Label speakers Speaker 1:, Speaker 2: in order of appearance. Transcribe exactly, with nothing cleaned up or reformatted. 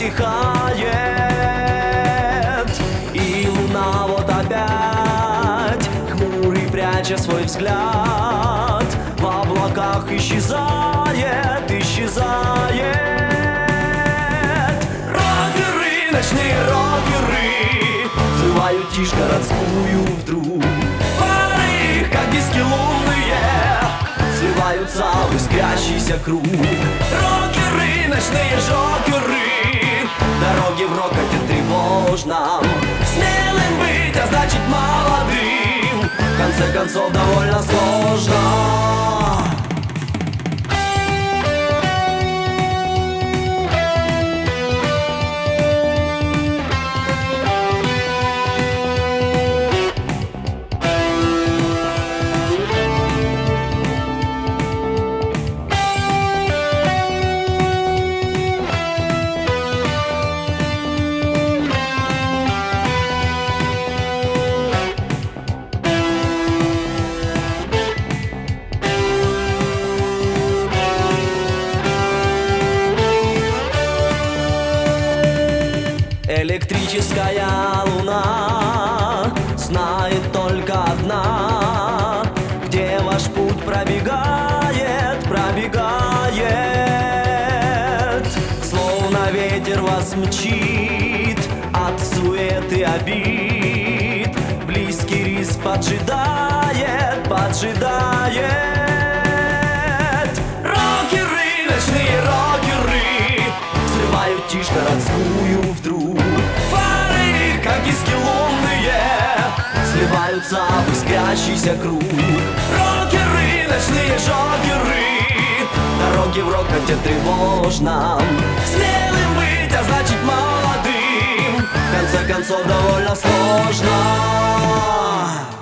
Speaker 1: затихает, и луна вот опять, хмурый пряча свой взгляд, в облаках исчезает, исчезает. Рокеры, ночные рокеры, взрывают тишь городскую вдруг. Фары, как диски лунные, сливаются в искрящийся круг. Рокеры, ночные жокеры, дороги в рокоте тревожном. Смелым быть, а значит молодым, в конце концов довольно сложно. Электрическая луна знает только одна, где ваш путь пробегает, пробегает. Словно ветер вас мчит от суеты обид, близкий риск поджидает, поджидает. Рокеры, ночные рокеры, взрывают тишь городскую вдруг. Фары, как диски лунные, сливаются в искрящийся круг. Рокеры, ночные жокеры, дороги в рокоте тревожном. Смелым быть, а значит молодым, в конце концов довольно сложно.